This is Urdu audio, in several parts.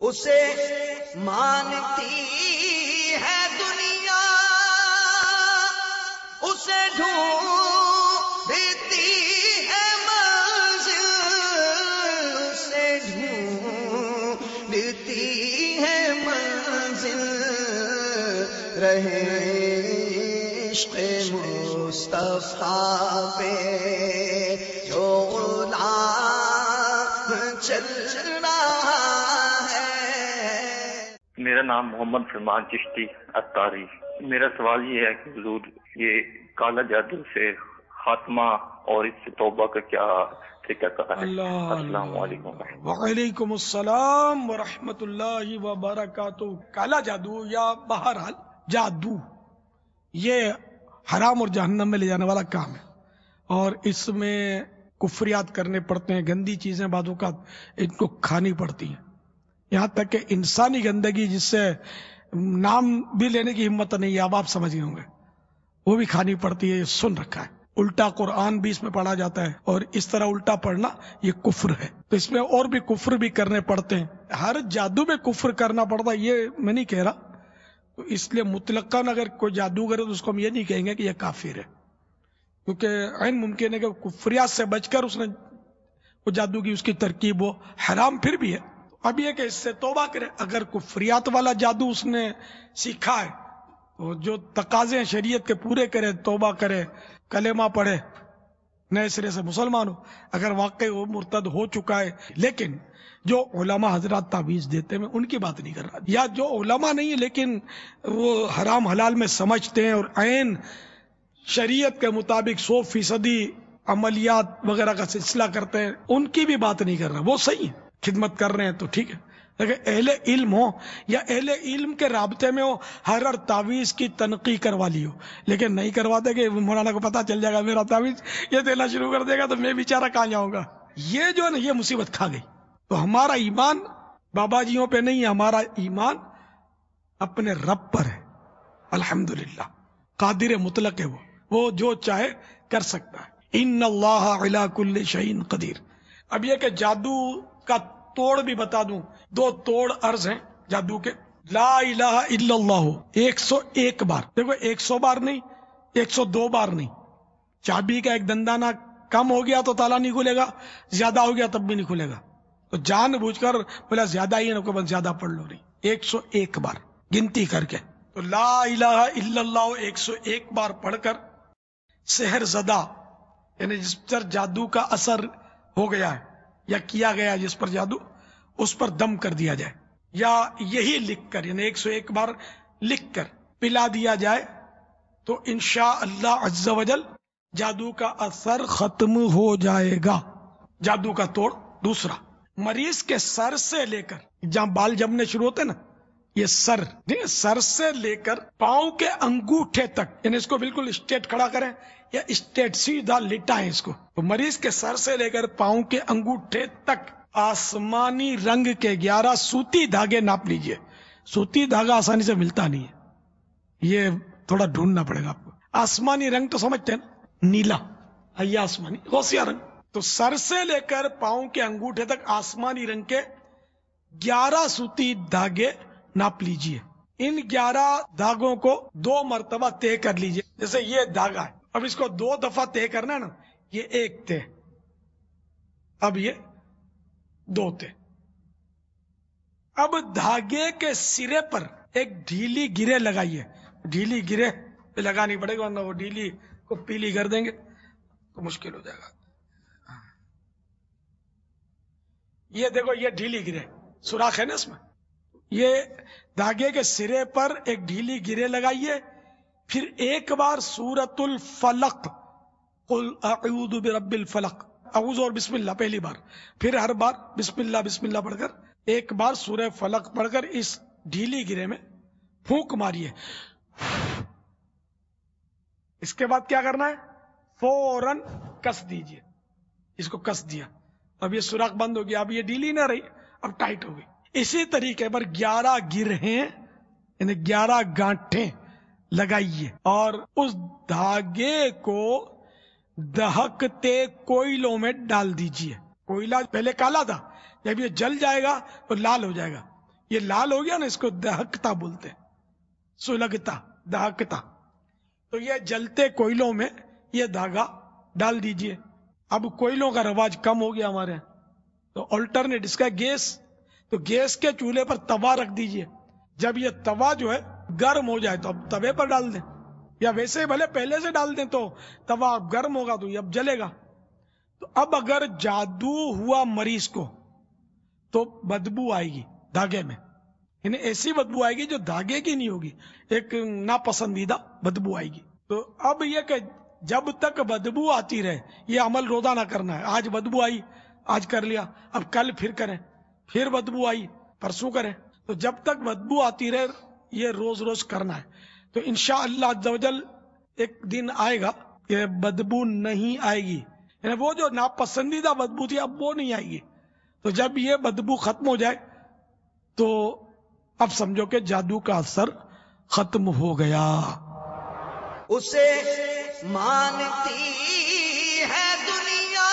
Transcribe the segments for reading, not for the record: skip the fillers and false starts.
اسے مانتی ہے دنیا، اسے ڈھونڈتی ہے منزل، اسے ڈھونڈتی ہے منزل، رہے عشق مصطفیٰ پہ جو غلام چل رہا ہے۔ میرا نام محمد فرمان چشتی اتاری۔ میرا سوال یہ ہے کہ حضور یہ کالا جادو سے خاتمہ اور اس سے توبہ کا کیا طریقہ کار ہے؟ السلام علیکم۔ وعلیکم السلام ورحمۃ اللہ وبرکاتہ۔ کالا جادو یا بہرحال جادو یہ حرام اور جہنم میں لے جانے والا کام ہے، اور اس میں کفریات کرنے پڑتے ہیں، گندی چیزیں بعض اوقات ان کو کھانی پڑتی ہیں، یہاں تک کہ انسانی گندگی جس سے نام بھی لینے کی ہمت نہیں ہے، اب آپ سمجھ گئے ہوں گے، وہ بھی کھانی پڑتی ہے۔ یہ سن رکھا ہے، الٹا قرآن بھی اس میں پڑھا جاتا ہے، اور اس طرح الٹا پڑھنا یہ کفر ہے، تو اس میں اور بھی کفر بھی کرنے پڑتے ہیں۔ ہر جادو میں کفر کرنا پڑتا ہے یہ میں نہیں کہہ رہا، تو اس لیے مطلقاً اگر کوئی جادوگر ہے تو اس کو ہم یہ نہیں کہیں گے کہ یہ کافر ہے، کیونکہ عین ممکن ہے کہ کفریات سے بچ کر اس نے وہ جادو کی اس کی ترکیب وہ حرام پھر بھی ہے۔ اب یہ کہ اس سے توبہ کرے، اگر کفریات والا جادو اس نے سیکھا ہے تو جو تقاضے ہیں شریعت کے پورے کرے، توبہ کرے، کلمہ پڑھے، نئے سرے سے مسلمان ہو، اگر واقعی وہ مرتد ہو چکا ہے۔ لیکن جو علماء حضرات تعویذ دیتے ہیں میں ان کی بات نہیں کر رہا، یا جو علماء نہیں ہے لیکن وہ حرام حلال میں سمجھتے ہیں اور عین شریعت کے مطابق 100% عملیات وغیرہ کا سلسلہ کرتے ہیں، ان کی بھی بات نہیں کر رہا، وہ صحیح ہے، خدمت کر رہے ہیں تو ٹھیک ہے، لیکن اہل علم ہو یا اہل علم کے رابطے میں ہو، ہر تعویذ کی تنقیح کروا لی ہو، لیکن نہیں کرواتے کہ مولانا کو پتہ چل جائے گا میرا تعویذ یہ دینا شروع کر دے گا تو میں بیچارہ کہاں جاؤں گا، یہ جو ہے نا یہ مصیبت کھا گئی۔ تو ہمارا ایمان بابا جیوں پہ نہیں ہے، ہمارا ایمان اپنے رب پر ہے، الحمدللہ، قادر مطلق ہے، وہ جو چاہے کر سکتا ہے، ان اللہ علی کل شیء قدیر۔ اب یہ کہ جادو کا توڑ بھی بتا دوں، 2 توڑ عرض ہیں جادو کے، لا الہ الا اللہ 101 بار، دیکھو 100 بار نہیں، 102 بار نہیں، چابی کا ایک دندانہ کم ہو گیا تو تالا نہیں کھلے گا، زیادہ ہو گیا تب بھی نہیں کھلے گا، تو جان بوجھ کر بولا زیادہ ہی ہے نا کو بس زیادہ پڑھ لو، نہیں 101 بار گنتی کر کے، تو لا الہ الا اللہ 101 بار پڑھ کر سحر زدہ یعنی جس پر جادو کا اثر ہو گیا ہے یا کیا گیا جس پر جادو، اس پر دم کر دیا جائے، یا یہی لکھ کر یعنی 101 بار لکھ کر پلا دیا جائے تو انشاءاللہ عز و جل جادو کا اثر ختم ہو جائے گا۔ جادو کا توڑ دوسرا، مریض کے سر سے لے کر جہاں بال جمنے شروع ہوتے نا، یہ سر سے لے کر پاؤں کے انگوٹھے تک، یعنی اس کو بالکل اسٹیٹ کھڑا کریں یا اسٹیٹ سیدھا لٹائیں اس کو، تو مریض کے سر سے لے کر پاؤں کے انگوٹھے تک آسمانی رنگ کے 11 سوتی دھاگے ناپ لیجئے۔ سوتی دھاگا آسانی سے ملتا نہیں ہے، یہ تھوڑا ڈھونڈنا پڑے گا آپ کو۔ آسمانی رنگ تو سمجھتے ہیں نا، نیلا یا آسمانی غوثیہ رنگ، تو سر سے لے کر پاؤں کے انگوٹھے تک آسمانی رنگ کے 11 سوتی دھاگے ناپ لیجئے۔ ان 11 دھاگوں کو 2 مرتبہ طے کر لیجئے، جیسے یہ دھاگا ہے، اب اس کو 2 دفعہ طے کرنا ہے نا، یہ 1 طے، اب یہ 2 طے۔ اب دھاگے کے سرے پر ایک ڈھیلی گرے لگائیے، ڈھیلی گرے پہ لگانی پڑے گا ورنہ وہ ڈھیلی کو پیلی کر دیں گے تو مشکل ہو جائے گا۔ یہ دیکھو یہ ڈھیلی گرے سوراخ ہے نا اس میں، یہ دھاگے کے سرے پر ایک ڈھیلی گرے لگائیے، پھر ایک بار سورۃ الفلق، قل اعوذ برب الفلق، اعوذ اور بسم اللہ پہلی بار، پھر ہر بار بسم اللہ پڑھ کر ایک بار سورہ فلق پڑھ کر اس ڈھیلی گرے میں پھونک ماریے۔ اس کے بعد کیا کرنا ہے؟ فوراً کس دیجئے، اس کو کس دیا، اب یہ سوراخ بند ہو گیا، اب یہ ڈھیلی نہ رہی، اب ٹائٹ ہو گئی۔ اسی طریقے پر 11 گرہیں یعنی 11 گانٹھیں لگائیے اور اس دھاگے کو دہکتے کوئلوں میں ڈال دیجئے۔ کوئلہ پہلے کالا تھا، جب یہ جل جائے گا تو لال ہو جائے گا، یہ لال ہو گیا نا، اس کو دہکتا بولتے ہیں، سلگتا، دہکتا. تو یہ جلتے کوئلوں میں یہ دھاگا ڈال دیجئے. اب کوئلوں کا رواج کم ہو گیا ہمارے یہاں، تو آلٹرنیٹ اس کا گیس. تو گیس کے چولہے پر توا رکھ دیجئے. جب یہ توا جو ہے گرم ہو جائے تو اب توے پر ڈال دیں، یا ویسے بھلے پہلے سے ڈال دیں، تو توا اب گرم ہوگا تو یہ اب جلے گا. تو اب اگر جادو ہوا مریض کو تو بدبو آئے گی دھاگے میں، یعنی ایسی بدبو آئے گی جو دھاگے کی نہیں ہوگی، ایک ناپسندیدہ بدبو آئے گی. تو اب یہ کہ جب تک بدبو آتی رہے یہ عمل روزانہ کرنا ہے. آج بدبو آئی، آج کر لیا، اب کل پھر کریں، پھر بدبو آئی، پرسوں کریں. تو جب تک بدبو آتی رہے یہ روز روز کرنا ہے. تو انشاءاللہ عز و جل ایک دن آئے گا کہ بدبو نہیں آئے گی، یعنی وہ جو ناپسندیدہ بدبو تھی اب وہ نہیں آئے گی. تو جب یہ بدبو ختم ہو جائے تو اب سمجھو کہ جادو کا اثر ختم ہو گیا. اسے مانتی ہے دنیا،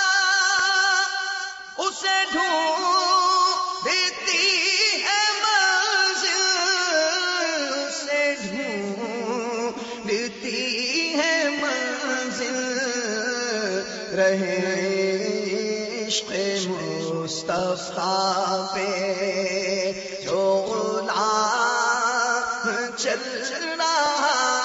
اسے ڈھونڈتی ہے منزل، اسے ڈھونڈتی ہے منزل، رہے عشق مصطفیٰ پہ جو غلام چل رہا